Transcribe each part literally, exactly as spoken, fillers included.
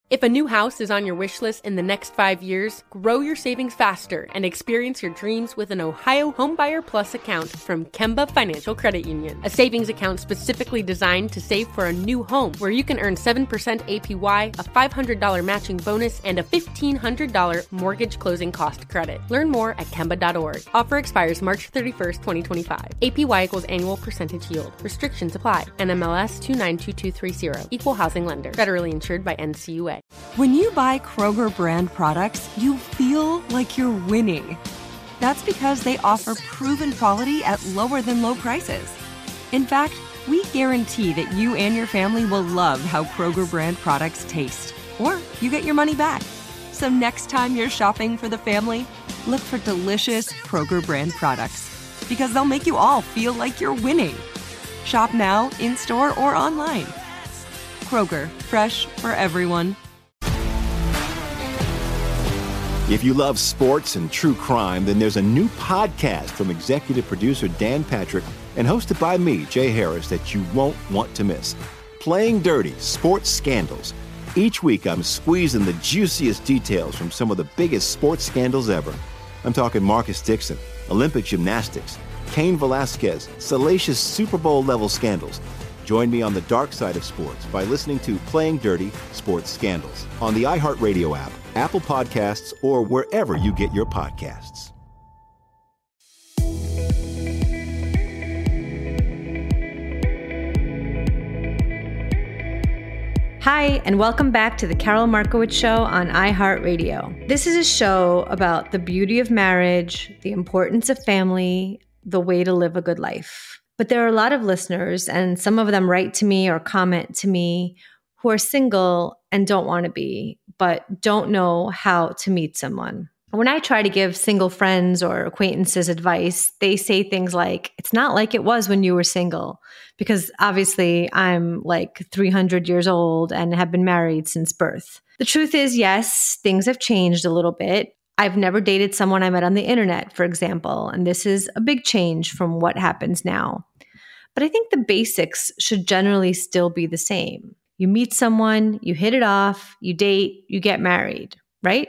If a new house is on your wish list in the next five years, grow your savings faster and experience your dreams with an Ohio Homebuyer Plus account from Kemba Financial Credit Union. A savings account specifically designed to save for a new home where you can earn seven percent A P Y, a five hundred dollars matching bonus, and a fifteen hundred dollars mortgage closing cost credit. Learn more at Kemba dot org. Offer expires March thirty-first, twenty twenty-five. A P Y equals annual percentage yield. Restrictions apply. N M L S two nine two two three zero. Equal housing lender. Federally insured by N C U A. When you buy Kroger brand products, you feel like you're winning. That's because they offer proven quality at lower than low prices. In fact, we guarantee that you and your family will love how Kroger brand products taste, or you get your money back. So next time you're shopping for the family, look for delicious Kroger brand products, because they'll make you all feel like you're winning. Shop now, in-store, or online. Kroger, fresh for everyone. If you love sports and true crime, then there's a new podcast from executive producer Dan Patrick and hosted by me, Jay Harris, that you won't want to miss. Playing Dirty: Sports Scandals. Each week, I'm squeezing the juiciest details from some of the biggest sports scandals ever. I'm talking Marcus Dixon, Olympic gymnastics, Cain Velasquez, salacious Super Bowl-level scandals. Join me on the dark side of sports by listening to Playing Dirty: Sports Scandals on the iHeartRadio app, Apple Podcasts, or wherever you get your podcasts. Hi, and welcome back to the Carol Markowitz Show on iHeartRadio. This is a show about the beauty of marriage, the importance of family, the way to live a good life. But there are a lot of listeners, and some of them write to me or comment to me, who are single and don't want to be, but don't know how to meet someone. When I try to give single friends or acquaintances advice, they say things like, it's not like it was when you were single, because obviously I'm like three hundred years old and have been married since birth. The truth is, yes, things have changed a little bit. I've never dated someone I met on the internet, for example, and this is a big change from what happens now. But I think the basics should generally still be the same. You meet someone, you hit it off, you date, you get married, right?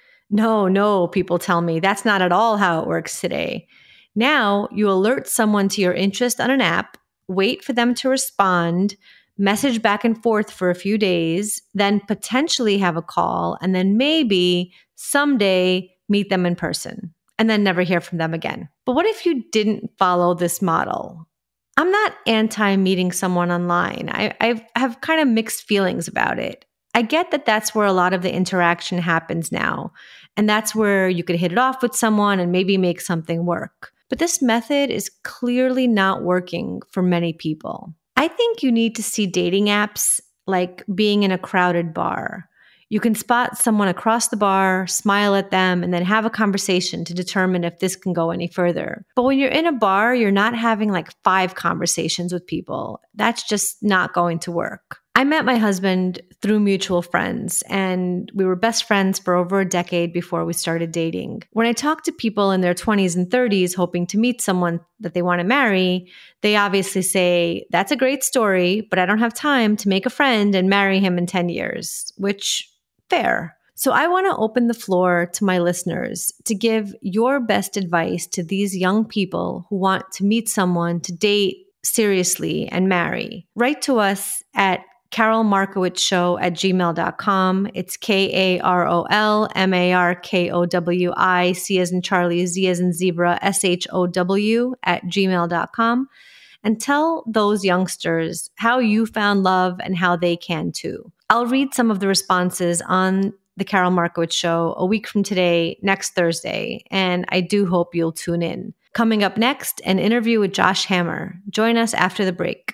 No, no, people tell me that's not at all how it works today. Now you alert someone to your interest on an app, wait for them to respond, message back and forth for a few days, then potentially have a call, and then maybe someday meet them in person, and then never hear from them again. But what if you didn't follow this model? I'm not anti-meeting someone online. I I've, I have kind of mixed feelings about it. I get that that's where a lot of the interaction happens now, and that's where you could hit it off with someone and maybe make something work. But this method is clearly not working for many people. I think you need to see dating apps like being in a crowded bar. You can spot someone across the bar, smile at them, and then have a conversation to determine if this can go any further. But when you're in a bar, you're not having like five conversations with people. That's just not going to work. I met my husband through mutual friends, and we were best friends for over a decade before we started dating. When I talk to people in their twenties and thirties hoping to meet someone that they want to marry, they obviously say, that's a great story, but I don't have time to make a friend and marry him in ten years, which, fair. So I want to open the floor to my listeners to give your best advice to these young people who want to meet someone to date seriously and marry. Write to us at Carol Markowitz Show at gmail dot com. It's K A R O L M A R K O W I C as in Charlie, Z as in zebra, S H O W at gmail dot com. And tell those youngsters how you found love and how they can too. I'll read some of the responses on the Carol Markowitz Show a week from today, next Thursday, and I do hope you'll tune in. Coming up next, an interview with Josh Hammer. Join us after the break.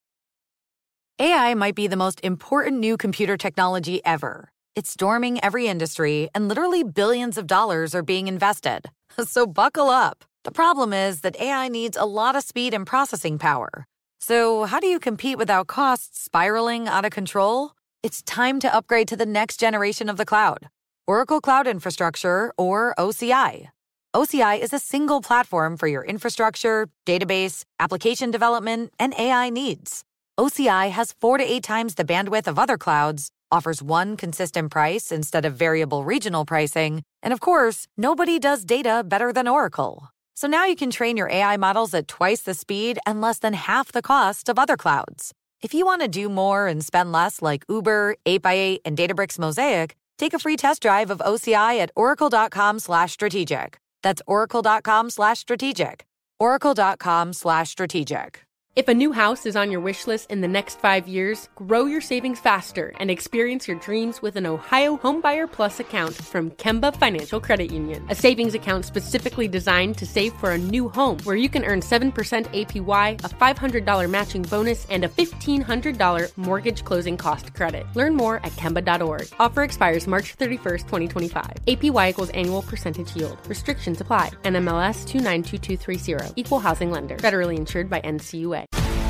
A I might be the most important new computer technology ever. It's storming every industry, and literally billions of dollars are being invested. So buckle up. The problem is that A I needs a lot of speed and processing power. So how do you compete without costs spiraling out of control? It's time to upgrade to the next generation of the cloud. Oracle Cloud Infrastructure, or O C I. O C I is a single platform for your infrastructure, database, application development, and A I needs. O C I has four to eight times the bandwidth of other clouds, offers one consistent price instead of variable regional pricing, and of course, nobody does data better than Oracle. So now you can train your A I models at twice the speed and less than half the cost of other clouds. If you want to do more and spend less like Uber, eight by eight, and Databricks Mosaic, take a free test drive of O C I at oracle.com slash strategic. That's oracle.com slash strategic. oracle.com slash strategic. If a new house is on your wish list in the next five years, grow your savings faster and experience your dreams with an Ohio Homebuyer Plus account from Kemba Financial Credit Union. A savings account specifically designed to save for a new home, where you can earn seven percent A P Y, a five hundred dollars matching bonus, and a fifteen hundred dollars mortgage closing cost credit. Learn more at Kemba dot org. Offer expires March thirty-first, twenty twenty-five. A P Y equals annual percentage yield. Restrictions apply. N M L S two nine two two three zero. Equal housing lender. Federally insured by N C U A.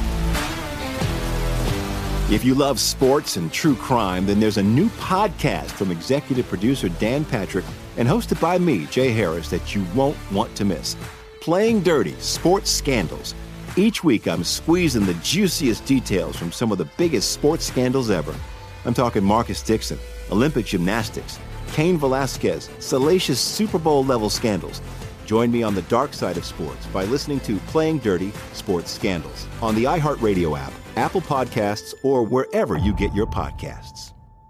If you love sports and true crime, then there's a new podcast from executive producer Dan Patrick and hosted by me, Jay Harris, that you won't want to miss. Playing Dirty: Sports Scandals. Each week, I'm squeezing the juiciest details from some of the biggest sports scandals ever. I'm talking Marcus Dixon, Olympic gymnastics, Cain Velasquez, salacious Super Bowl-level scandals. Join me on the dark side of sports by listening to Playing Dirty: Sports Scandals on the iHeartRadio app, Apple Podcasts, or wherever you get your podcasts.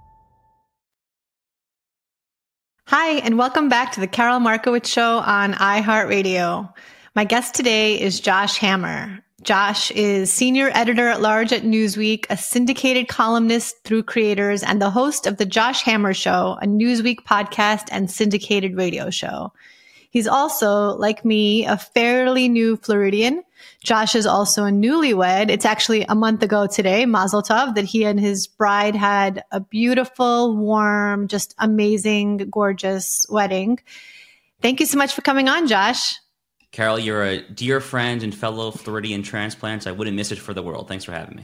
Hi, and welcome back to the Carol Markowitz Show on iHeartRadio. My guest today is Josh Hammer. Josh is senior editor-at-large at Newsweek, a syndicated columnist through Creators, and the host of The Josh Hammer Show, a Newsweek podcast and syndicated radio show. He's also, like me, a fairly new Floridian. Josh is also a newlywed. It's actually a month ago today, Mazel Tov, that he and his bride had a beautiful, warm, just amazing, gorgeous wedding. Thank you so much for coming on, Josh. Carol, you're a dear friend and fellow Floridian transplant. I wouldn't miss it for the world. Thanks for having me.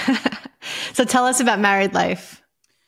So tell us about married life.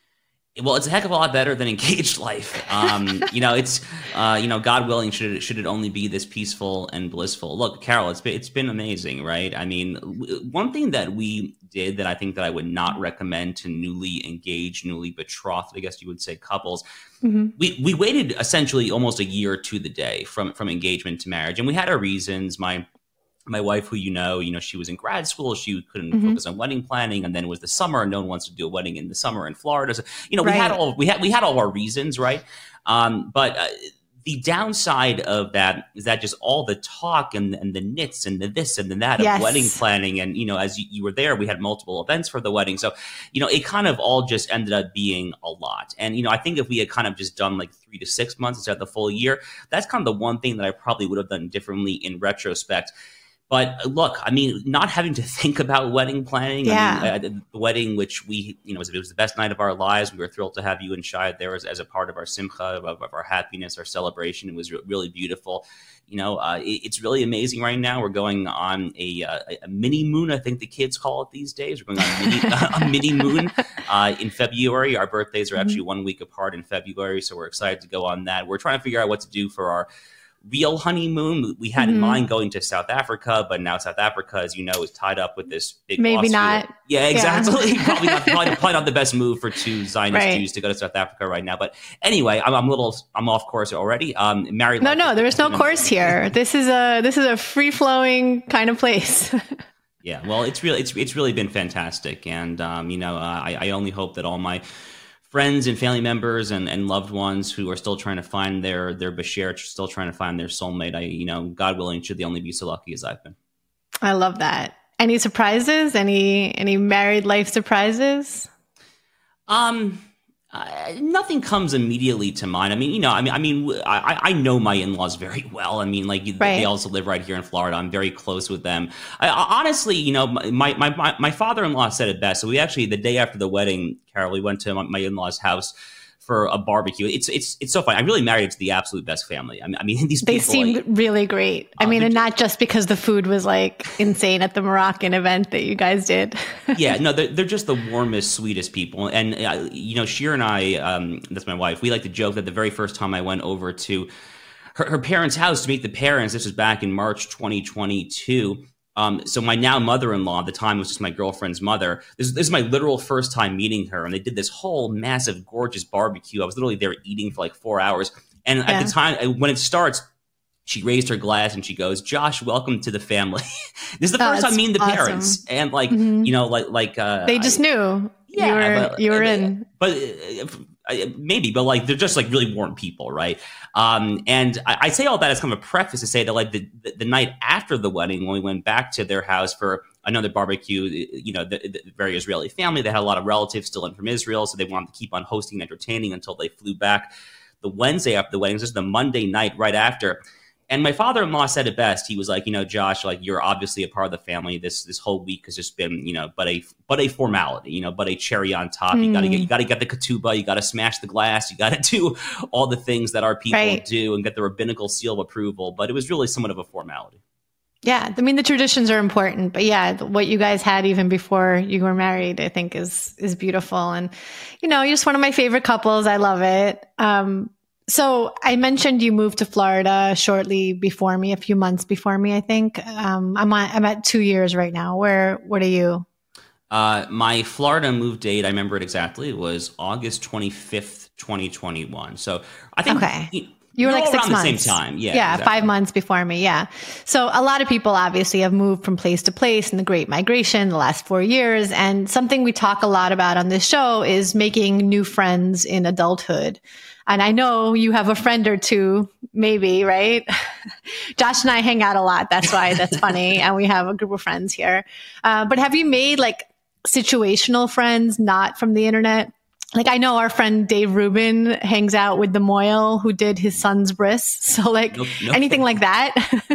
Well, it's a heck of a lot better than engaged life. Um, you know, it's, uh, you know, God willing, should it, should it only be this peaceful and blissful. Look, Carol, it's been, it's been amazing, right? I mean, one thing that we did that I think that I would not recommend to newly engaged, newly betrothed, I guess you would say, couples, mm-hmm. we, we waited essentially almost a year to the day from, from engagement to marriage. And we had our reasons. My My wife, who you know, you know, she was in grad school. She couldn't mm-hmm. focus on wedding planning, and then it was the summer, and no one wants to do a wedding in the summer in Florida. So, you know, right. we had all we had we had all our reasons, right? Um, but uh, the downside of that is that just all the talk and and the nits and the this and the that yes. of wedding planning, and you know, as you, you were there, we had multiple events for the wedding, so you know, it kind of all just ended up being a lot. And you know, I think if we had kind of just done like three to six months instead of the full year, that's kind of the one thing that I probably would have done differently in retrospect. But look, I mean, not having to think about wedding planning, yeah. I mean, uh, the wedding, which we, you know, it was the best night of our lives. We were thrilled to have you and Shia there as, as a part of our simcha, of, of our happiness, our celebration. It was re- really beautiful. You know, uh, it, it's really amazing right now. We're going on a, uh, a mini moon, I think the kids call it these days. We're going on a mini, a mini moon uh, in February. Our birthdays are actually mm-hmm. one week apart in February, so we're excited to go on that. We're trying to figure out what to do for our real honeymoon. We had mm-hmm. in mind going to South Africa, but now South Africa, as you know, is tied up with this big maybe lawsuit. not. Yeah, exactly. Yeah. probably, not, probably, probably not the best move for two Zionist right. Jews to go to South Africa right now. But anyway, I'm, I'm a little, I'm off course already. Um, married. No, no, there is no course here. This is a this is a free flowing kind of place. Yeah, well, it's really it's it's really been fantastic, and um, you know, uh, I, I only hope that all my friends and family members and, and loved ones who are still trying to find their their bashert, still trying to find their soulmate, I, you know, God willing, should they only be so lucky as I've been. I love that. Any surprises? Any any married life surprises? Um, uh, nothing comes immediately to mind. I mean, you know, I mean, I mean, I, I know my in-laws very well. I mean, like right. they also live right here in Florida. I'm very close with them. I, honestly, you know, my, my my my father-in-law said it best. So we actually, the day after the wedding, Carol, we went to my, my in-laws' house for a barbecue. It's it's it's so funny. I'm really married to the absolute best family. I mean, I mean these they people, seemed like, really great. I uh, mean, and not just because the food was like insane at the Moroccan event that you guys did. Yeah, no, they're, they're just the warmest, sweetest people. And uh, you know, Shir and I, um, that's my wife. We like to joke that the very first time I went over to her, her parents' house to meet the parents, this was back in March twenty twenty-two. Um, so my now mother-in-law at the time was just my girlfriend's mother. This, this is my literal first time meeting her. And they did this whole massive, gorgeous barbecue. I was literally there eating for like four hours. And yeah. at the time, when it starts, she raised her glass and she goes, "Josh, welcome to the family." This is the oh, first time meeting the awesome. parents. And like, mm-hmm. you know, like, like, uh, they just I, knew yeah, you were, but, you were in, but uh, maybe, but like, they're just like really warm people. Right. Um, and I, I say all that as kind of a preface to say that like the, the, the night after the wedding, when we went back to their house for another barbecue, you know, the, the very Israeli family, they had a lot of relatives still in from Israel. So they wanted to keep on hosting and entertaining until they flew back the Wednesday after the wedding. This is the Monday night right after. And my father-in-law said it best. He was like, you know, "Josh, like, you're obviously a part of the family. This this whole week has just been, you know, but a but a formality, you know, but a cherry on top. Mm. You got to get you got to get the ketubah. You got to smash the glass. You got to do all the things that our people right. do and get the rabbinical seal of approval. But it was really somewhat of a formality." Yeah, I mean, the traditions are important, but yeah, what you guys had even before you were married, I think is is beautiful. And you know, you're just one of my favorite couples. I love it. Um, So I mentioned you moved to Florida shortly before me, a few months before me, I think. Um, I'm at, I'm at two years right now. Where, what are you? Uh, my Florida move date, I remember it exactly, was August twenty-fifth, twenty twenty-one. So I think okay. you, you were like six around months. the same time. Yeah, yeah, exactly. five months before me. Yeah. So a lot of people obviously have moved from place to place in the Great Migration the last four years. And something we talk a lot about on this show is making new friends in adulthood. And I know you have a friend or two, maybe, right? Josh and I hang out a lot. That's why that's funny. And we have a group of friends here. Uh, but have you made like situational friends, not from the internet? Like I know our friend Dave Rubin hangs out with the Moyle who did his son's bris. So like nope, nope. anything like that?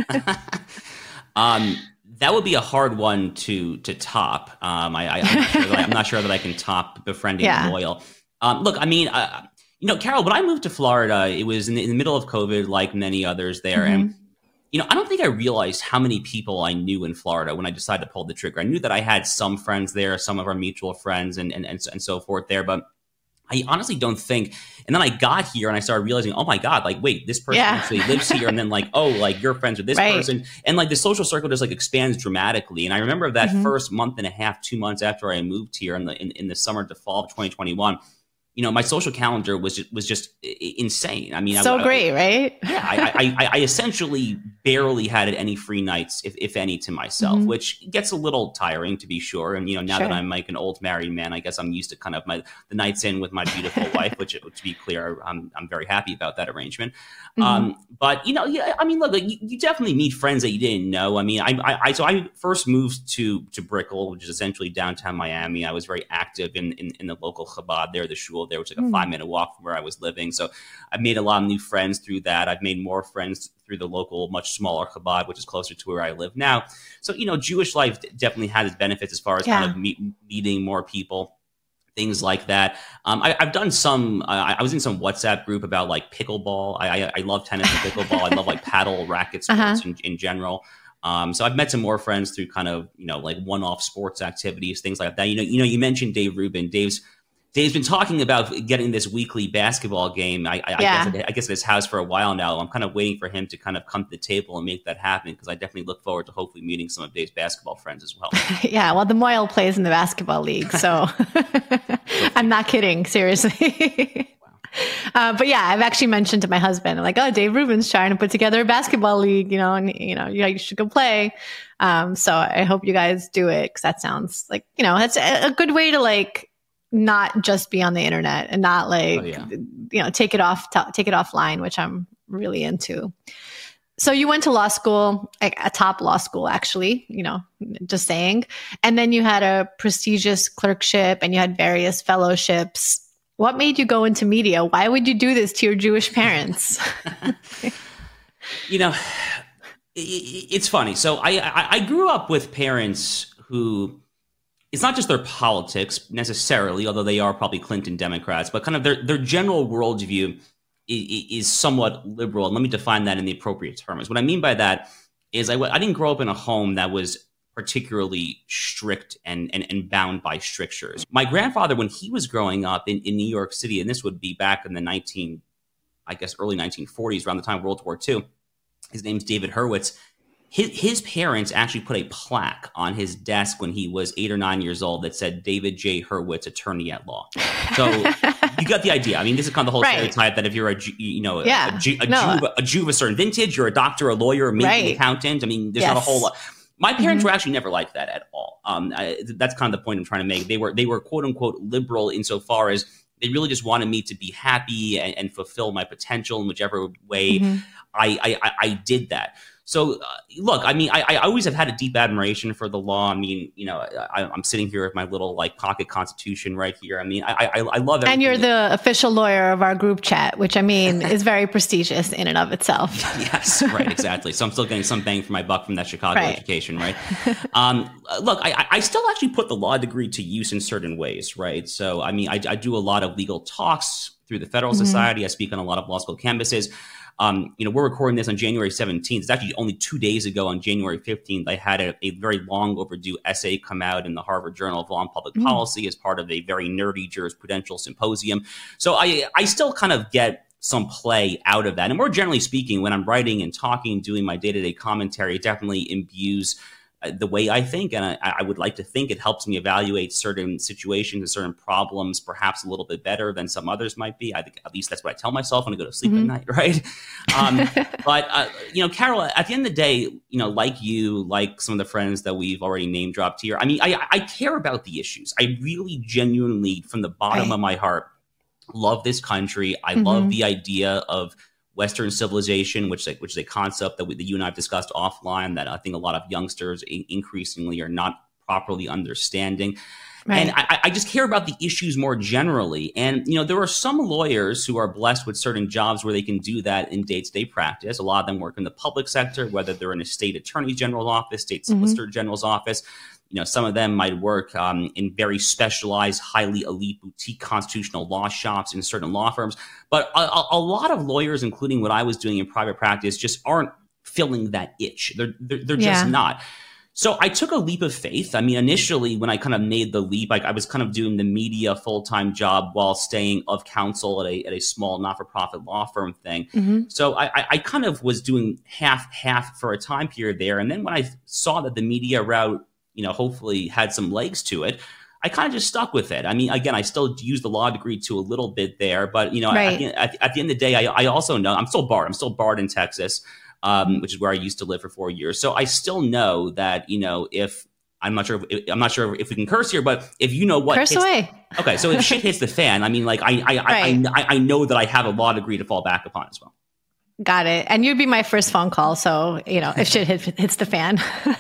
um, that would be a hard one to to top. Um, I, I, I'm, not sure that I, I'm not sure that I can top befriending yeah. the Moyle. Um, look, I mean, uh, you know, Carol, when I moved to Florida, it was in the, in the middle of COVID, like many others there. Mm-hmm. And, you know, I don't think I realized how many people I knew in Florida when I decided to pull the trigger. I knew that I had some friends there, some of our mutual friends and, and, and, and so forth there. But I honestly don't think. And then I got here and I started realizing, oh, my God, like, wait, this person yeah. actually lives here. And then like, oh, like you're friends with this right. person. And like the social circle just like expands dramatically. And I remember that mm-hmm. first month and a half, two months after I moved here in the in, in the summer to fall of twenty twenty-one. You know, my social calendar was just, was just insane. I mean, so I, great, I, right? Yeah, I, I, I essentially barely had any free nights, if, if any, to myself, mm-hmm. which gets a little tiring, to be sure. And you know, now sure. that I'm like an old married man, I guess I'm used to kind of my the nights in with my beautiful wife. Which, to be clear, I'm I'm very happy about that arrangement. Mm-hmm. Um, but you know, yeah, I mean, look, you, you definitely meet friends that you didn't know. I mean, I, I, I so I first moved to to Brickell, which is essentially downtown Miami. I was very active in in, in the local Chabad there, the shul. There was like a five minute walk from where I was living. So I've made a lot of new friends through that. I've made more friends through the local, much smaller Chabad, which is closer to where I live now. So, you know, Jewish life definitely has its benefits as far as yeah. kind of meet, meeting more people, things like that. Um, I, I've done some, uh, I was in some WhatsApp group about like pickleball. I, I, I love tennis and pickleball. I love like paddle racket sports uh-huh. in, in general. Um, so I've met some more friends through kind of, you know, like one-off sports activities, things like that. You know, you know, you mentioned Dave Rubin. Dave's Dave's been talking about getting this weekly basketball game. I, I, yeah. I, guess, I guess at his house for a while now. I'm kind of waiting for him to kind of come to the table and make that happen because I definitely look forward to hopefully meeting some of Dave's basketball friends as well. Yeah, well, the Moyle plays in the basketball league, so I'm not kidding. Seriously. Uh, but yeah, I've actually mentioned to my husband, I'm like, oh, Dave Rubin's trying to put together a basketball league, you know, and you know, you, you should go play. Um, so I hope you guys do it because that sounds like, you know, that's a, a good way to like not just be on the internet and not like, oh, yeah. you know, take it off, t- take it offline, which I'm really into. So you went to law school, like a top law school, actually, you know, just saying. And then you had a prestigious clerkship and you had various fellowships. What made you go into media? Why would you do this to your Jewish parents? You know, it's funny. So I, I, I grew up with parents who, it's not just their politics necessarily, although they are probably Clinton Democrats, but kind of their, their general worldview is, is somewhat liberal. And let me define that in the appropriate terms. What I mean by that is I, I didn't grow up in a home that was particularly strict and, and, and bound by strictures. My grandfather, when he was growing up in, in New York City, and this would be back in the nineteen, I guess, early nineteen forties, around the time of World War Two, his name's David Hurwitz. his, his parents actually put a plaque on his desk when he was eight or nine years old that said David J. Hurwitz, attorney at law. So you got the idea. I mean, this is kind of the whole right. stereotype that if you're a, you know, yeah. a, Jew, a, no. Jew, a Jew of a certain vintage, you're a doctor, a lawyer, maybe right. an accountant. I mean, there's yes. not a whole lot. My parents mm-hmm. were actually never like that at all. Um, I, that's kind of the point I'm trying to make. They were, they were quote unquote liberal insofar as they really just wanted me to be happy and, and fulfill my potential in whichever way mm-hmm. I, I, I did that. So, uh, look, I mean, I, I always have had a deep admiration for the law. I mean, you know, I, I'm sitting here with my little like pocket constitution right here. I mean, I, I, I love everything. And you're the official lawyer of our group chat, which I mean is very prestigious in and of itself. Yes, right, exactly. So I'm still getting some bang for my buck from that Chicago right. education, right? um, look, I, I still actually put the law degree to use in certain ways, right? So, I mean, I, I do a lot of legal talks through the Federal mm-hmm. Society. I speak on a lot of law school campuses. Um, you know, we're recording this on January seventeenth. It's actually only two days ago on January fifteenth. I had a, a very long overdue essay come out in the Harvard Journal of Law and Public mm. Policy as part of a very nerdy jurisprudential symposium. So I, I still kind of get some play out of that. And more generally speaking, when I'm writing and talking, doing my day-to-day commentary, it definitely imbues the way I think, and I, I would like to think it helps me evaluate certain situations and certain problems perhaps a little bit better than some others might be. I think at least that's what I tell myself when I go to sleep mm-hmm. at night, right? Um, but, uh, you know, Carol, at the end of the day, you know, like you, like some of the friends that we've already name dropped here, I mean, I, I care about the issues. I really genuinely, from the bottom right. of my heart, love this country. I mm-hmm. love the idea of Western civilization, which which is a concept that, we, that you and I have discussed offline that I think a lot of youngsters increasingly are not properly understanding. Right. And I, I just care about the issues more generally. And, you know, there are some lawyers who are blessed with certain jobs where they can do that in day-to-day practice. A lot of them work in the public sector, whether they're in a state attorney general's office, state solicitor mm-hmm. general's office. You know, some of them might work um, in very specialized, highly elite boutique constitutional law shops in certain law firms. But a, a lot of lawyers, including what I was doing in private practice, just aren't filling that itch. They're they're, they're yeah. just not. So I took a leap of faith. I mean, initially, when I kind of made the leap, like I was kind of doing the media full-time job while staying of counsel at a at a small not-for-profit law firm thing. Mm-hmm. So I, I, I kind of was doing half-half for a time period there. And then when I saw that the media route, you know, hopefully had some legs to it, I kind of just stuck with it. I mean, again, I still use the law degree to a little bit there, but, you know, right. at, at, at the end of the day, I, I also know I'm still barred. I'm still barred in Texas, um, which is where I used to live for four years. So I still know that, you know, if I'm not sure, if, I'm not sure if we can curse here, but if you know what, curse hits, away. Okay. So if shit hits the fan, I mean, like I, I, right. I, I, I know that I have a law degree to fall back upon as well. Got it. And you'd be my first phone call. So, you know, if shit hit, hits the fan.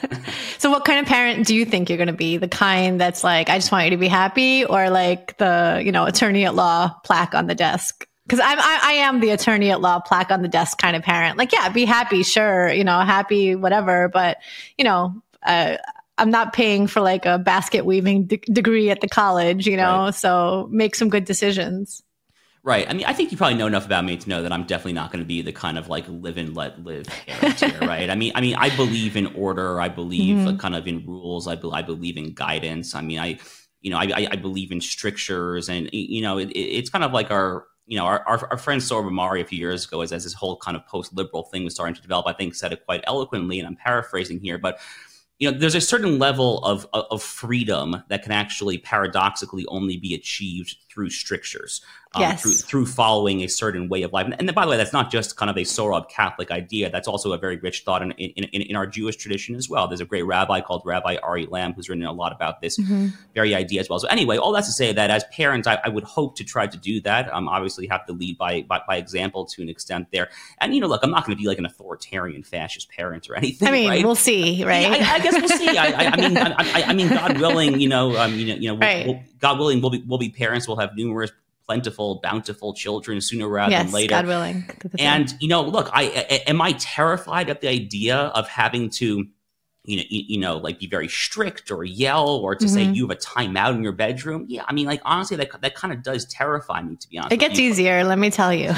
So what kind of parent do you think you're going to be? The kind that's like, I just want you to be happy, or like the, you know, attorney at law plaque on the desk? Because I'm, I, I am the attorney at law plaque on the desk kind of parent. Like, yeah, be happy. Sure. You know, happy, whatever. But, you know, uh, I'm not paying for like a basket weaving de- degree at the college, you know, right. So make some good decisions. Right. I mean, I think you probably know enough about me to know that I'm definitely not going to be the kind of like live and let live parent here, right? I mean, I mean, I believe in order. I believe mm-hmm. kind of in rules. I, be- I believe in guidance. I mean, I, you know, I, I believe in strictures, and you know, it, it's kind of like our, you know, our our, our friend Sohrab Ahmari a few years ago, as as this whole kind of post-liberal thing was starting to develop, I think said it quite eloquently, and I'm paraphrasing here, but. You know, there's a certain level of, of of freedom that can actually paradoxically only be achieved through strictures, um, yes. through through following a certain way of life. And, and by the way, that's not just kind of a Sohrab Catholic idea. That's also a very rich thought in, in, in, in our Jewish tradition as well. There's a great rabbi called Rabbi Ari Lamb who's written a lot about this mm-hmm. very idea as well. So anyway, all that's to say that as parents, I, I would hope to try to do that. Um, obviously, have to lead by, by by example to an extent there. And, you know, look, I'm not going to be like an authoritarian fascist parent or anything. I mean, right? We'll see, right? I, I guess we'll see. I, I, I mean, I, I, I mean, God willing, you know, um, you know, you know, right. we'll, God willing, we'll be we'll be parents. We'll have numerous, plentiful, bountiful children sooner rather yes, than later. God willing. And you know, look, I, I am I terrified at the idea of having to, you know, you, you know, like be very strict or yell or to mm-hmm. say you have a timeout in your bedroom. Yeah, I mean, like honestly, that that kind of does terrify me, to be honest. It gets easier, let me tell you.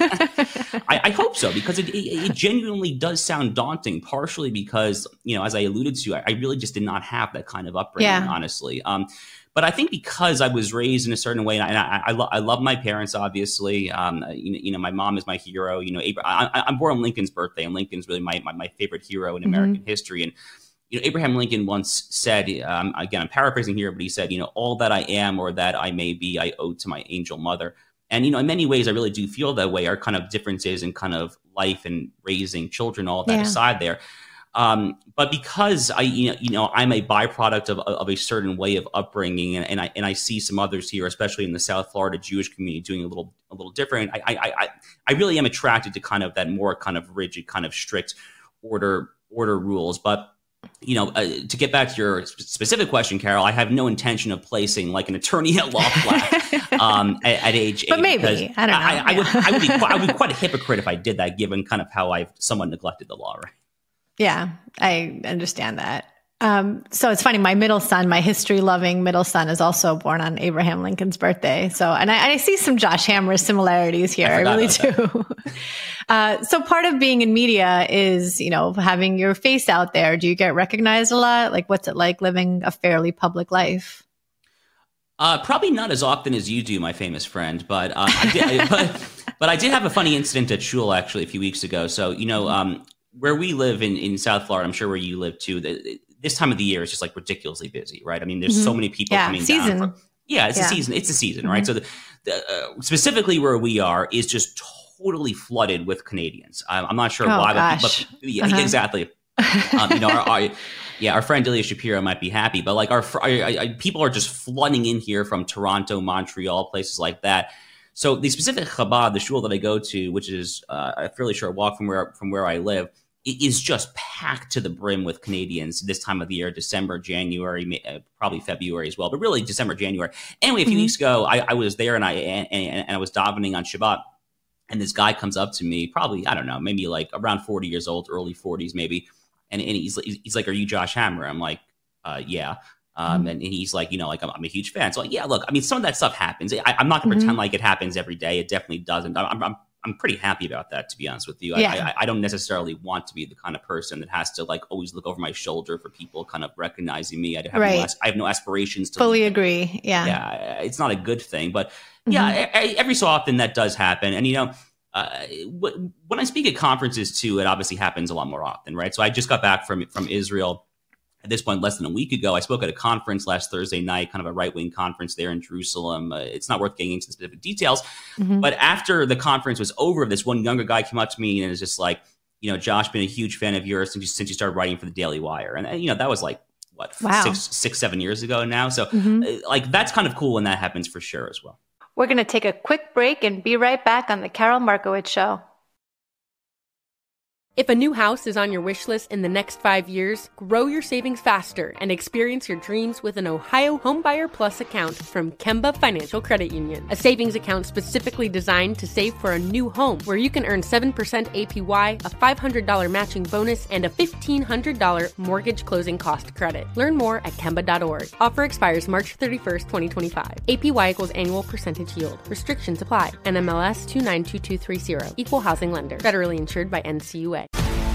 I, I hope so, because it, it, it genuinely does sound daunting, partially because, you know, as I alluded to, I, I really just did not have that kind of upbringing, yeah. honestly. Um, But I think because I was raised in a certain way, and I, I, I, lo- I love my parents, obviously. Um, you, know, you know, my mom is my hero. You know, Abraham, I, I'm born on Lincoln's birthday, and Lincoln's really my, my, my favorite hero in American mm-hmm. history. And you know, Abraham Lincoln once said, um, again, I'm paraphrasing here, but he said, you know, all that I am or that I may be, I owe to my angel mother. And, you know, in many ways, I really do feel that way. Our kind of differences in kind of life and raising children, all that yeah. aside there. Um, but because I, you know, you know, I'm a byproduct of, of a certain way of upbringing, and, and I and I see some others here, especially in the South Florida Jewish community, doing a little a little different. I I I, I really am attracted to kind of that more kind of rigid, kind of strict order order rules. But you know, uh, to get back to your specific question, Carol, I have no intention of placing like an attorney at law flat um, at, at age eight. But maybe I don't know. I, yeah. I would I would be quite, I would be quite a hypocrite if I did that, given kind of how I've somewhat neglected the law, right? Yeah, I understand that. Um, so it's funny. My middle son, my history-loving middle son, is also born on Abraham Lincoln's birthday. So, and I, and I see some Josh Hammer similarities here. I, I really do. uh, so part of being in media is, you know, having your face out there. Do you get recognized a lot? Like, what's it like living a fairly public life? Uh, probably not as often as you do, my famous friend. But uh, I did, but but I did have a funny incident at shul actually a few weeks ago. So you know. Um, Where we live in, in South Florida, I'm sure where you live too, the, this time of the year is just like ridiculously busy, right? I mean, there's mm-hmm. so many people yeah, coming season. down. From, yeah, it's yeah. a season. It's a season, mm-hmm. right? So the, the, uh, specifically where we are is just totally flooded with Canadians. I'm, I'm not sure oh, why, gosh. but, but yeah, uh-huh. exactly. um, you know, our, our, yeah, our friend Delia Shapiro might be happy, but like our, our, our people are just flooding in here from Toronto, Montreal, places like that. So the specific Chabad, the shul that I go to, which is uh, a fairly short walk from where from where I live, it is just packed to the brim with Canadians this time of the year, December, January, uh, probably February as well, but really December, January. Anyway, a few mm-hmm. weeks ago, I, I was there and I and, and I was davening on Shabbat, and this guy comes up to me, probably, I don't know, maybe like around forty years old, early forties maybe, and, and he's, he's like, "Are you Josh Hammer?" I'm like, uh, yeah. Um, mm-hmm. and, and he's like, you know, like, I'm, I'm a huge fan. So like, yeah, look, I mean, some of that stuff happens. I, I'm not going to mm-hmm. pretend like it happens every day. It definitely doesn't. I'm, I'm I'm pretty happy about that, to be honest with you. Yeah. I, I, I don't necessarily want to be the kind of person that has to like always look over my shoulder for people kind of recognizing me. I have, right. no, I have no aspirations to fully leave. agree. Yeah. Yeah. It's not a good thing, but yeah, mm-hmm. I, I, every so often that does happen. And, you know, uh, when I speak at conferences too, it obviously happens a lot more often, right? So I just got back from, from Israel. At this point, less than a week ago, I spoke at a conference last Thursday night, kind of a right-wing conference there in Jerusalem. Uh, it's not worth getting into the specific details. Mm-hmm. But after the conference was over, this one younger guy came up to me and was just like, you know, Josh, been a huge fan of yours since you, since you started writing for the Daily Wire. And, you know, that was like, what, wow. six, six, seven years ago now. So, mm-hmm. uh, like, that's kind of cool when that happens for sure as well. We're going to take a quick break and be right back on The Carol Markowitz Show. If a new house is on your wish list in the next five years, grow your savings faster and experience your dreams with an Ohio Homebuyer Plus account from Kemba Financial Credit Union. A savings account specifically designed to save for a new home, where you can earn seven percent A P Y, a five hundred dollars matching bonus, and a fifteen hundred dollars mortgage closing cost credit. Learn more at Kemba dot org. Offer expires March thirty-first, twenty twenty-five. A P Y equals annual percentage yield. Restrictions apply. N M L S two nine two two three zero. Equal housing lender. Federally insured by N C U A.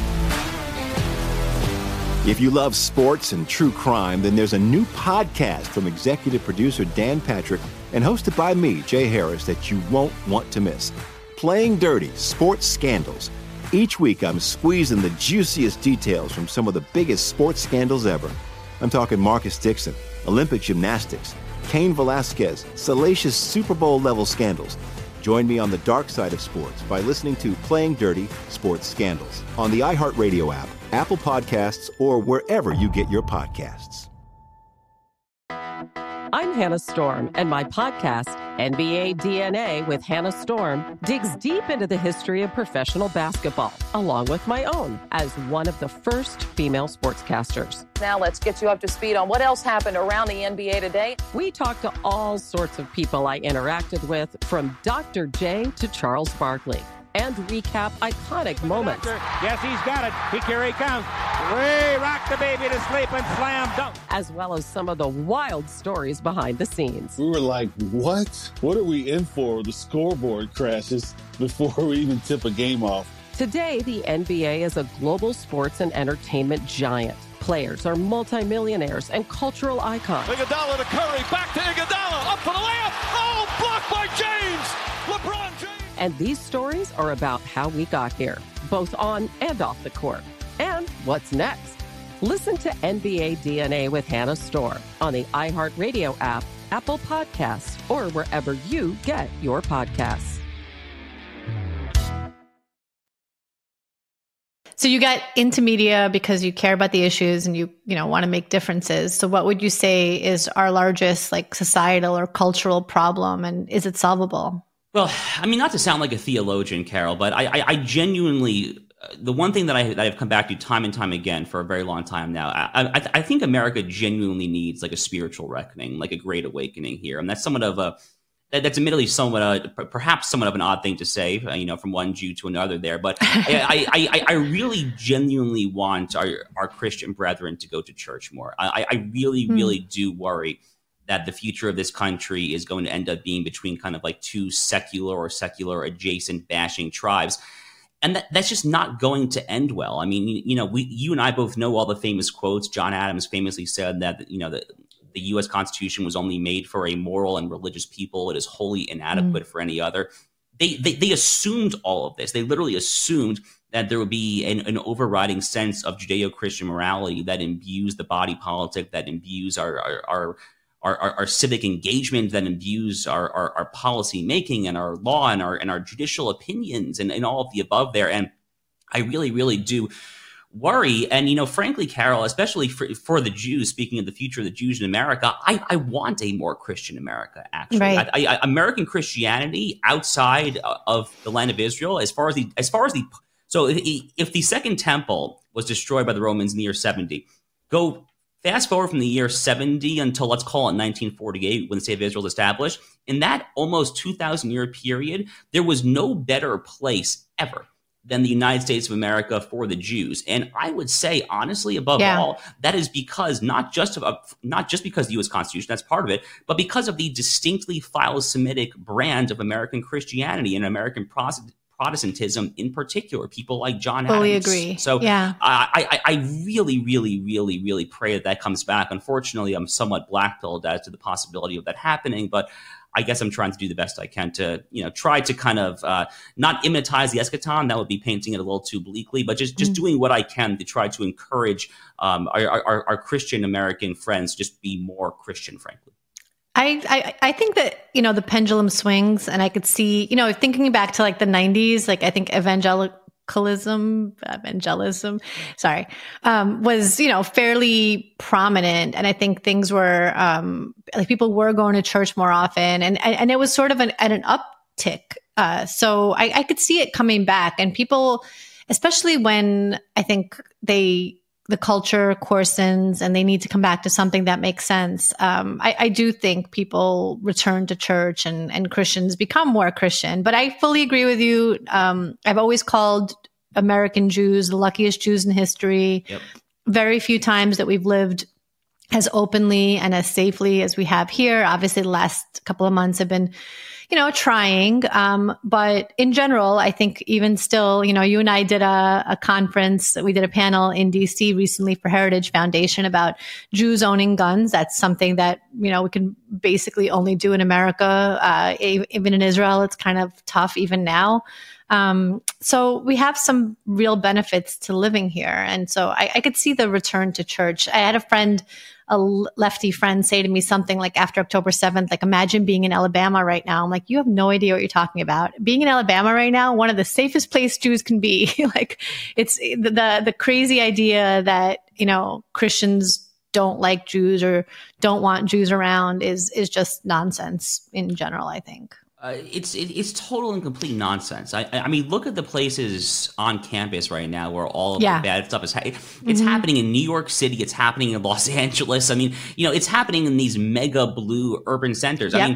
If you love sports and true crime, then there's a new podcast from executive producer Dan Patrick and hosted by me, Jay Harris, that you won't want to miss. Playing Dirty: Sports Scandals. Each week, I'm squeezing the juiciest details from some of the biggest sports scandals ever. I'm talking Marcus Dixon, Olympic gymnastics, Cain Velasquez, salacious Super Bowl-level scandals. Join me on the dark side of sports by listening to Playing Dirty: Sports Scandals on the iHeartRadio app, Apple Podcasts, or wherever you get your podcasts. I'm Hannah Storm, and my podcast, N B A D N A with Hannah Storm, digs deep into the history of professional basketball, along with my own, as one of the first female sportscasters. Now let's get you up to speed on what else happened around the N B A today. We talk to all sorts of people I interacted with, from Doctor J to Charles Barkley, and recap iconic moments. Yes, he's got it. He, here he comes. Way rock the baby to sleep and slam dunk. As well as some of the wild stories behind the scenes. We were like, what? What are we in for? The scoreboard crashes before we even tip a game off. Today, the N B A is a global sports and entertainment giant. players are multimillionaires and cultural icons. Iguodala to Curry, back to Iguodala, up for the layup. Oh, blocked by James. LeBron James. And these stories are about how we got here, both on and off the court. And what's next? Listen to N B A D N A with Hannah Storm on the iHeartRadio app, Apple Podcasts, or wherever you get your podcasts. So you got into media because you care about the issues and you, you know, want to make differences. So what would you say is our largest like societal or cultural problem, and is it solvable? Well, I mean, not to sound like a theologian, Carol, but I, I, I genuinely, uh, the one thing that, I, that I've come back to time and time again for a very long time now, I, I, I think America genuinely needs like a spiritual reckoning, like a great awakening here. And that's somewhat of a, that, that's admittedly somewhat, a, perhaps somewhat of an odd thing to say, uh, you know, from one Jew to another there. But I, I, I, I really genuinely want our, our Christian brethren to go to church more. I, I really, mm. really do worry that the future of this country is going to end up being between kind of like two secular or secular adjacent bashing tribes. And that, that's just not going to end well. I mean, you, you know, we, you and I both know all the famous quotes. John Adams famously said that, you know, the, the U S Constitution was only made for a moral and religious people. It is wholly inadequate mm. for any other. They, they they assumed all of this. They literally assumed that there would be an, an overriding sense of Judeo-Christian morality that imbues the body politic, that imbues our our, our Our, our, our civic engagement, that imbues our, our, our policy making and our law and our and our judicial opinions and, and all of the above there. And I really, really do worry. And, you know, frankly, Carol, especially for, for the Jews, speaking of the future of the Jews in America, I, I want a more Christian America, actually. Right. I, I, American Christianity outside of the land of Israel, as far as the, as far as the, so if, if the Second Temple was destroyed by the Romans in the year seventy, go fast forward from the year seventy until, let's call it nineteen forty-eight, when the state of Israel was established. In that almost two thousand year period, there was no better place ever than the United States of America for the Jews. And I would say, honestly, above yeah. all, that is because not just of not just because the U S Constitution, that's part of it, but because of the distinctly philo-Semitic brand of American Christianity and American Protestant Protestantism in particular, people like John Adams. Fully agree. So yeah. I, I, I really, really, really, really pray that that comes back. Unfortunately, I'm somewhat black-pilled as to the possibility of that happening, but I guess I'm trying to do the best I can to, you know, try to kind of uh, not imitize the eschaton. That would be painting it a little too bleakly, but just, just mm. doing what I can to try to encourage um, our, our, our Christian American friends just be more Christian, frankly. I, I I think that, you know, the pendulum swings, and I could see, you know, thinking back to like the nineties, like I think evangelicalism, evangelism, sorry, um, was, you know, fairly prominent. And I think things were, um, like people were going to church more often, and, and it was sort of an, at an uptick. Uh, so I, I could see it coming back, and people, especially when I think they, the culture coarsens and they need to come back to something that makes sense. Um, I, I do think people return to church and, and Christians become more Christian, but I fully agree with you. Um, I've always called American Jews the luckiest Jews in history. Yep. Very few times that we've lived as openly and as safely as we have here. Obviously, the last couple of months have been, you know, trying. Um, but in general, I think even still, you know, you and I did a, a conference, we did a panel in D C recently for Heritage Foundation about Jews owning guns. That's something that, you know, we can basically only do in America. Uh, even in Israel, it's kind of tough even now. Um, so we have some real benefits to living here. And so I, I could see the return to church. I had a friend, a lefty friend, say to me something like after October seventh, like, imagine being in Alabama right now. I'm like, you have no idea what you're talking about. Being in Alabama right now, one of the safest places Jews can be. Like, it's the, the, the crazy idea that, you know, Christians don't like Jews or don't want Jews around is, is just nonsense in general, I think. Uh, it's it, it's total and complete nonsense. I I mean, look at the places on campus right now where all of yeah. the bad stuff is. Ha- it's mm-hmm. happening in New York City. It's happening in Los Angeles. I mean, you know, it's happening in these mega blue urban centers. Yep. I mean,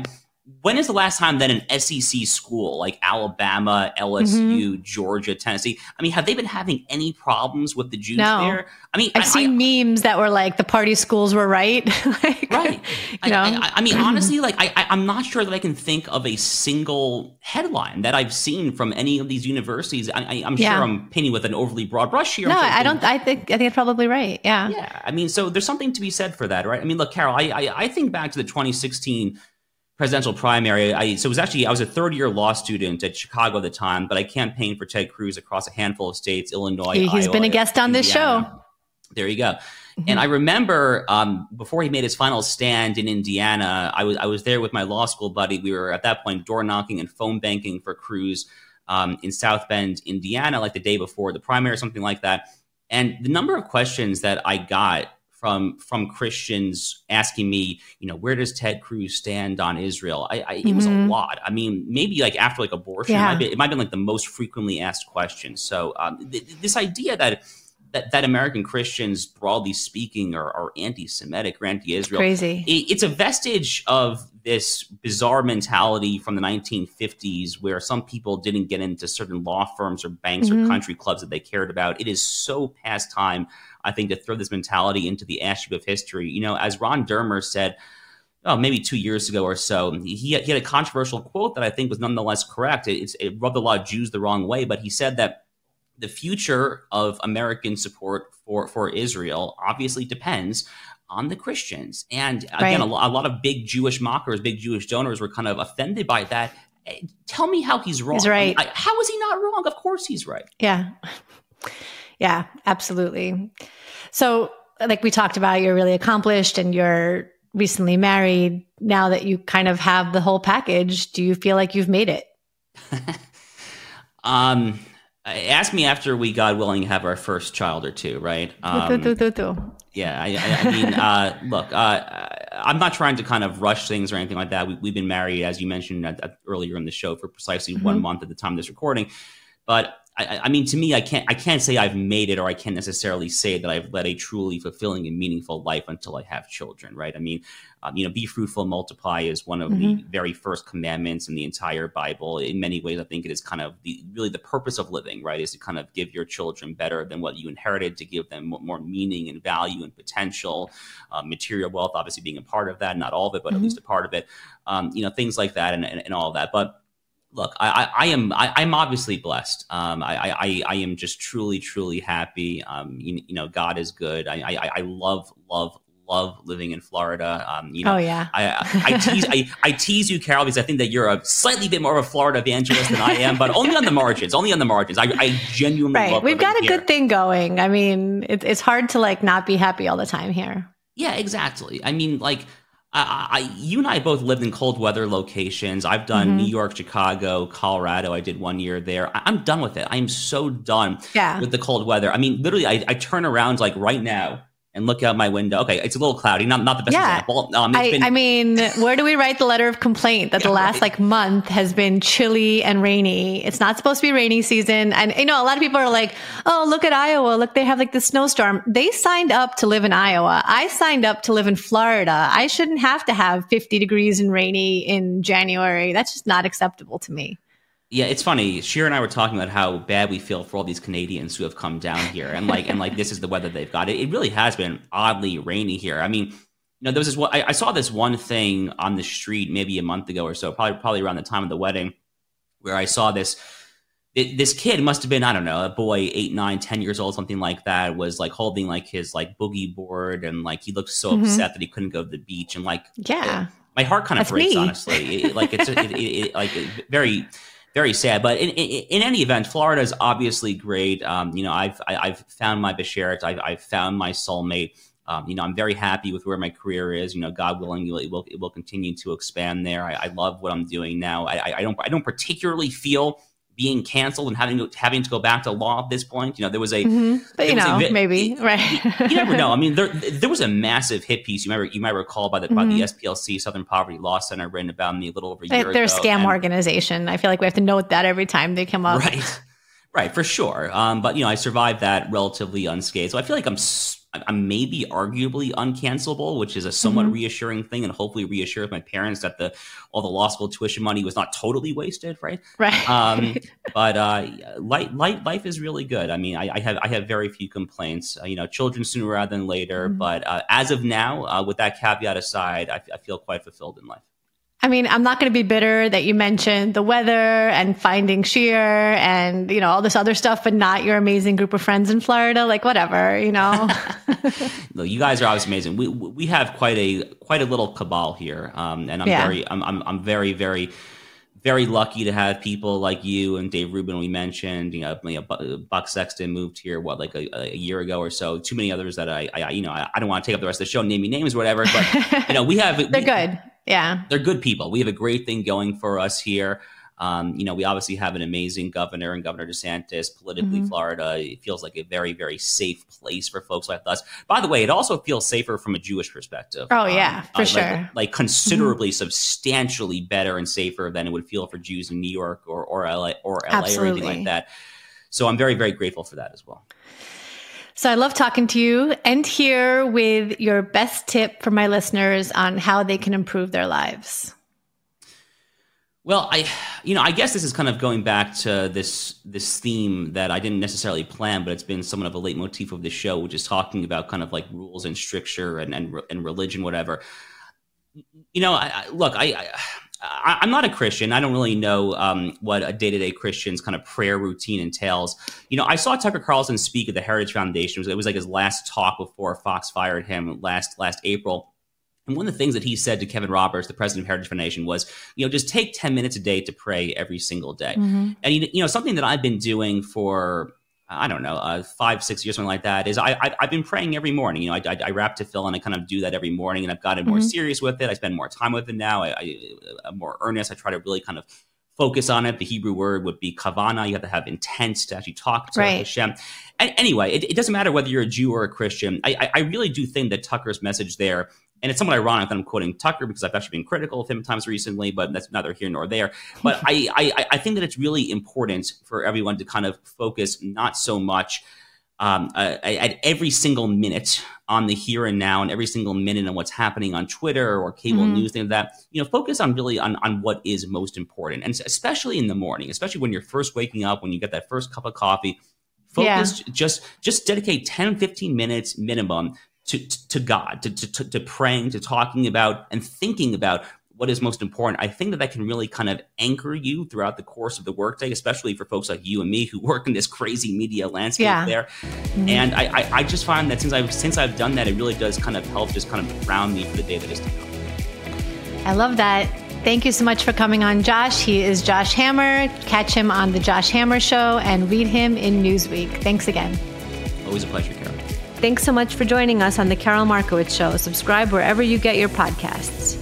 when is the last time that an S E C school like Alabama, L S U, mm-hmm. Georgia, Tennessee, I mean, have they been having any problems with the Jews no. there? I mean, I've I, seen I, memes that were like the party schools were right. like, right. You know? I, I, I mean, honestly, like I, I, I'm not sure that I can think of a single headline that I've seen from any of these universities. I, I, I'm yeah. sure I'm painting with an overly broad brush here. No, I don't. I think I think it's probably right. Yeah. Yeah. I mean, so there's something to be said for that, right? I mean, look, Carol, I I, I think back to the twenty sixteen presidential primary. I, so it was actually, I was a third year law student at Chicago at the time, but I campaigned for Ted Cruz across a handful of states, Illinois, He's Iowa, been a guest on Indiana. this show. There you go. Mm-hmm. And I remember um, before he made his final stand in Indiana, I was I was there with my law school buddy. We were at that point door knocking and phone banking for Cruz um, in South Bend, Indiana, like the day before the primary or something like that. And the number of questions that I got from from Christians asking me, you know, where does Ted Cruz stand on Israel? I, I, mm-hmm. It was a lot. I mean, maybe like after like abortion, yeah. it, might be, it might have been like the most frequently asked question. So um, th- this idea that, that that American Christians, broadly speaking, are, are anti-Semitic or anti-Israel, crazy. It, it's a vestige of this bizarre mentality from the nineteen fifties where some people didn't get into certain law firms or banks mm-hmm. or country clubs that they cared about. It is so past time, I think, to throw this mentality into the ash heap of history. You know, as Ron Dermer said, oh, maybe two years ago or so, he, he had a controversial quote that I think was nonetheless correct. It, it's, it rubbed a lot of Jews the wrong way, but he said that the future of American support for, for Israel obviously depends on the Christians. And again, right. a, a lot of big Jewish mockers, big Jewish donors were kind of offended by that. Tell me how he's wrong. He's right. I mean, I, how is he not wrong? Of course he's right. Yeah. Yeah, absolutely. So like we talked about, you're really accomplished and you're recently married. Now that you kind of have the whole package, do you feel like you've made it? um, ask me after we, God willing, have our first child or two, right? Um, do, do, do, do. Yeah, I, I, I mean, uh, look, uh, I'm not trying to kind of rush things or anything like that. We, we've been married, as you mentioned at, at, earlier in the show, for precisely mm-hmm. one month at the time of this recording. But I, I mean, to me, I can't I can't say I've made it, or I can't necessarily say that I've led a truly fulfilling and meaningful life until I have children, right? I mean, um, you know, be fruitful and multiply is one of mm-hmm. the very first commandments in the entire Bible. In many ways, I think it is kind of the really the purpose of living, right? Is to kind of give your children better than what you inherited, to give them more meaning and value and potential. Uh, material wealth, obviously, being a part of that, not all of it, but mm-hmm. at least a part of it. Um, you know, things like that, and, and, and all of that, but. Look, I, I, I am I, I'm obviously blessed. Um, I, I, I am just truly, truly happy. Um, you, you know, God is good. I, I, I love, love, love living in Florida. Um, you know, oh yeah. I, I tease I, I tease you, Carol, because I think that you're a slightly bit more of a Florida evangelist than I am, but only on the margins. Only on the margins. I, I genuinely right. love. We've got a here. good thing going. I mean, it, it's hard to like not be happy all the time here. Yeah, exactly. I mean, like. I, I, you and I both lived in cold weather locations. I've done mm-hmm. New York, Chicago, Colorado. I did one year there. I, I'm done with it. I am so done yeah. with the cold weather. I mean, literally, I, I turn around like right now and look out my window. Okay, it's a little cloudy. Not not the best yeah. example. Um, it's I, been- I mean, where do we write the letter of complaint that the yeah, last right. like month has been chilly and rainy? It's not supposed to be rainy season. And you know, a lot of people are like, oh, look at Iowa. Look, they have like the snowstorm. They signed up to live in Iowa. I signed up to live in Florida. I shouldn't have to have fifty degrees and rainy in January. That's just not acceptable to me. Yeah, it's funny. Shira and I were talking about how bad we feel for all these Canadians who have come down here, and like, and like, this is the weather they've got. It, it really has been oddly rainy here. I mean, you know, there was this one. I, I saw this one thing on the street maybe a month ago or so, probably probably around the time of the wedding, where I saw this. It, this kid must have been, I don't know, a boy, eight, nine, ten years old, something like that. Was like holding like his like boogie board, and like he looked so mm-hmm. upset that he couldn't go to the beach, and like, yeah, it, my heart kind of That's breaks, me. honestly. It, like it's it, it, it, like very. Very sad, but in, in, in any event, Florida is obviously great. Um, you know, I've I, I've found my beshert. I've, I've found my soulmate. Um, you know, I'm very happy with where my career is. You know, God willing, it will it will continue to expand there. I, I love what I'm doing now. I, I don't I don't particularly feel being canceled and having to, having to go back to law at this point. You know, there was a, mm-hmm. but you know, a, maybe right. you, you never know. I mean, there there was a massive hit piece. You might you might recall by the mm-hmm. by the S P L C, Southern Poverty Law Center, written about me a little over a year They're ago. They're a scam and, organization. I feel like we have to note that every time they come up. Right, right, for sure. Um, but you know, I survived that relatively unscathed, so I feel like I'm I'm maybe arguably uncancelable, which is a somewhat Mm-hmm. reassuring thing, and hopefully reassures my parents that the all the law school tuition money was not totally wasted, right? Right. Um, but uh, life, life, life is really good. I mean, I, I have I have very few complaints. Uh, you know, children sooner rather than later. Mm-hmm. But uh, as of now, uh, with that caveat aside, I, I feel quite fulfilled in life. I mean, I'm not going to be bitter that you mentioned the weather and finding sheer and, you know, all this other stuff, but not your amazing group of friends in Florida. Like, whatever, you know. No, you guys are obviously amazing. We we have quite a quite a little cabal here, um, and I'm Yeah. very I'm, I'm I'm very very very lucky to have people like you and Dave Rubin. We mentioned, you know, you know Buck Sexton moved here what like a, a year ago or so. Too many others that I, I you know I, I don't want to take up the rest of the show naming names or whatever, but you know we have They're we, good. Yeah. They're good people. We have a great thing going for us here. Um, you know, we obviously have an amazing governor and Governor DeSantis. Politically, Mhm. Florida, it feels like a very, very safe place for folks like us. By the way, it also feels safer from a Jewish perspective. Oh, yeah, for uh, sure. Like, like considerably, substantially better and safer than it would feel for Jews in New York or, or L A or L A or anything Absolutely. like that. So I'm very, very grateful for that as well. So I love talking to you. End here with your best tip for my listeners on how they can improve their lives. Well, I, you know, I guess this is kind of going back to this this theme that I didn't necessarily plan, but it's been somewhat of a leitmotif of the show, which is talking about kind of like rules and stricture and and, and religion, whatever. You know, I, I, look, I, I I, I'm not a Christian. I don't really know um, what a day-to-day Christian's kind of prayer routine entails. You know, I saw Tucker Carlson speak at the Heritage Foundation. It was, it was like his last talk before Fox fired him last last April. And one of the things that he said to Kevin Roberts, the president of Heritage Foundation, was, you know, just take ten minutes a day to pray every single day. Mm-hmm. And, you know, something that I've been doing for, I don't know, uh, five, six years, something like that, is I, I, I've been praying every morning. You know, I, I, I rap to Phil and I kind of do that every morning, and I've gotten more Mm-hmm. serious with it. I spend more time with it now. I, I, I'm more earnest. I try to really kind of focus on it. The Hebrew word would be kavana. You have to have intent to actually talk to Right. Hashem. And anyway, it, it doesnher matter whether you're a Jew or a Christian. I, I, I really do think that Tucker's message there, and it's somewhat ironic that I'm quoting Tucker because I've actually been critical of him times recently, but that's neither here nor there. But I, I, I think that it's really important for everyone to kind of focus not so much um, uh, at every single minute on the here and now and every single minute on what's happening on Twitter or cable Mhm. news, things like that. You know, focus on really on, on what is most important. And especially in the morning, especially when you're first waking up, when you get that first cup of coffee, focus, Yeah. just just dedicate ten, fifteen minutes minimum to, to God, to, to, to praying, to talking about and thinking about what is most important. I think that that can really kind of anchor you throughout the course of the workday, especially for folks like you and me who work in this crazy media landscape Yeah. there. And I, I, I just find that since I've, since I've done that, it really does kind of help just kind of ground me for the day that is to come. I love that. Thank you so much for coming on, Josh. He is Josh Hammer. Catch him on The Josh Hammer Show and read him in Newsweek. Thanks again. Always a pleasure, Carol. Thanks so much for joining us on The Carol Markowitz Show. Subscribe wherever you get your podcasts.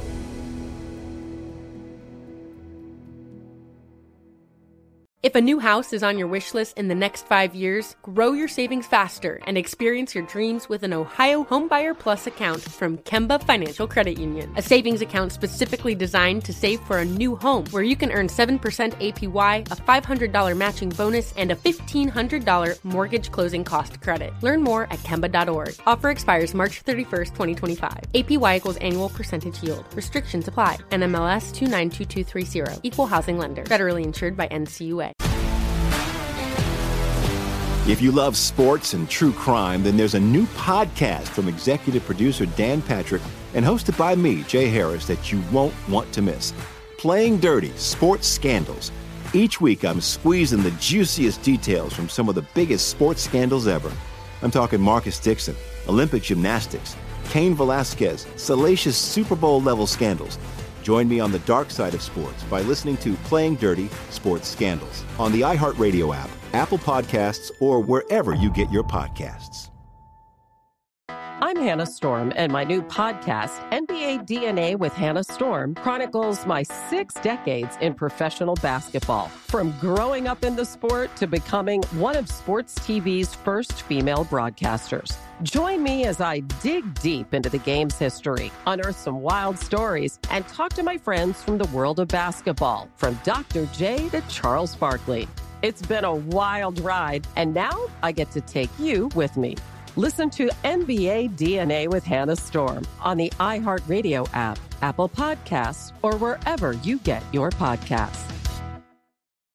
If a new house is on your wish list in the next five years, grow your savings faster and experience your dreams with an Ohio Homebuyer Plus account from Kemba Financial Credit Union. A savings account specifically designed to save for a new home, where you can earn seven percent A P Y, a five hundred dollars matching bonus, and a fifteen hundred dollars mortgage closing cost credit. Learn more at Kemba dot org. Offer expires March thirty-first, twenty twenty-five. A P Y equals annual percentage yield. Restrictions apply. N M L S two nine two two three zero. Equal housing lender. Federally insured by N C U A. If you love sports and true crime, then there's a new podcast from executive producer Dan Patrick and hosted by me, Jay Harris, that you won't want to miss. Playing Dirty: Sports Scandals. Each week, I'm squeezing the juiciest details from some of the biggest sports scandals ever. I'm talking Marcus Dixon, Olympic gymnastics, Cain Velasquez, salacious Super Bowl-level scandals. Join me on the dark side of sports by listening to Playing Dirty: Sports Scandals on the iHeartRadio app, Apple Podcasts, or wherever you get your podcasts. I'm Hannah Storm, and my new podcast, N B A D N A with Hannah Storm, chronicles my six decades in professional basketball. From growing up in the sport to becoming one of sports T V's first female broadcasters. Join me as I dig deep into the game's history, unearth some wild stories, and talk to my friends from the world of basketball, from Doctor J to Charles Barkley. It's been a wild ride, and now I get to take you with me. Listen to N B A D N A with Hannah Storm on the iHeartRadio app, Apple Podcasts, or wherever you get your podcasts.